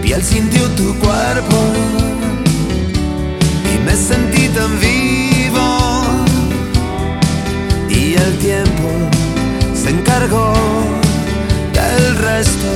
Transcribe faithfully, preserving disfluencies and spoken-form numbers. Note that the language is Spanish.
piel sintió tu cuerpo y me sentí tan vivo, y el tiempo se encargó del resto.